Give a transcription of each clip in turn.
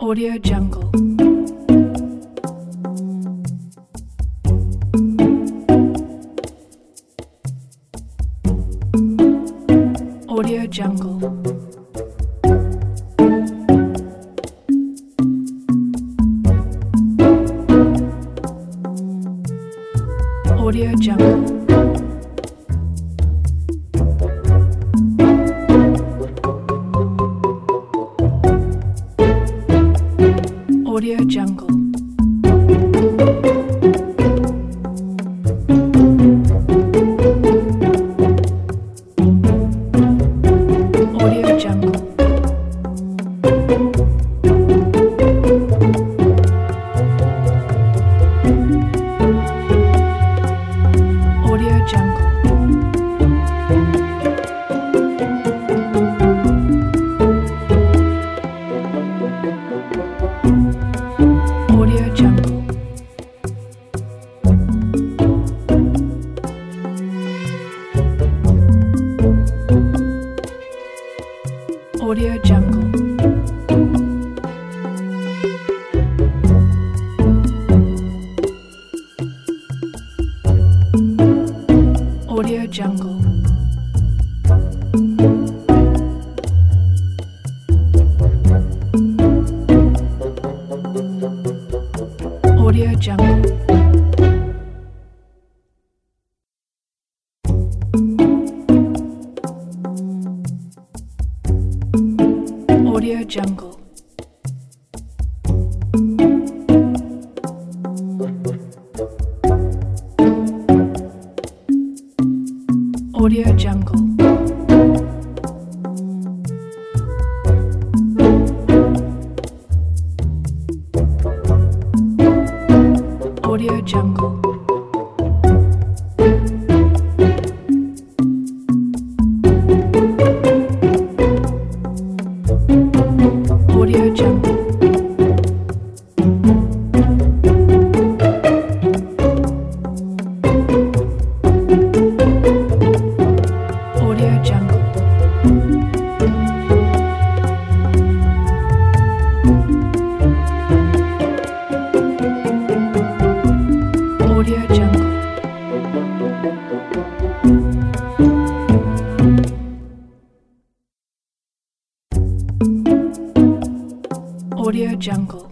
Audio Jungle. Audio Jungle. Audio Jungle. Audio Jungle. Audio Jungle. Audio Jungle. Audio Jungle. Audio Jungle. Audio Jungle. Audio Jungle. Audio Jungle. Audio Jungle. Audio Jungle. Audio Jungle. Audio Jungle. Audio Jungle. Audio Jungle.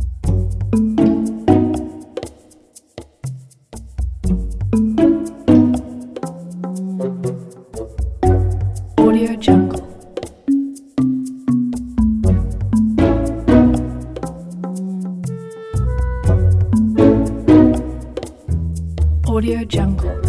Audio Jungle. Audio Jungle.